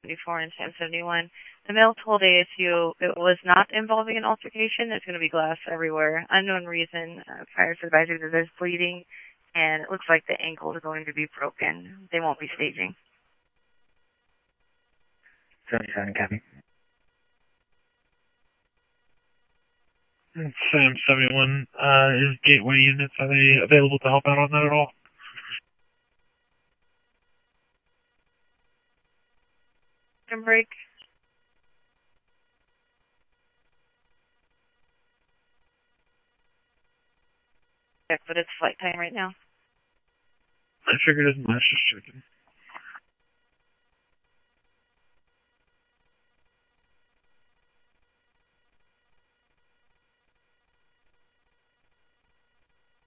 1074 and 1071. The mail told ASU it was not involving an altercation. There's going to be glass everywhere. Unknown reason. Fire's advisory that there's bleeding, and it looks like the ankle is going to be broken. They won't be staging. 77, copy. Sam 71, is Gateway units, are they available to help out on that at all? Break. But it's flight time right now. I figured as much, just checking.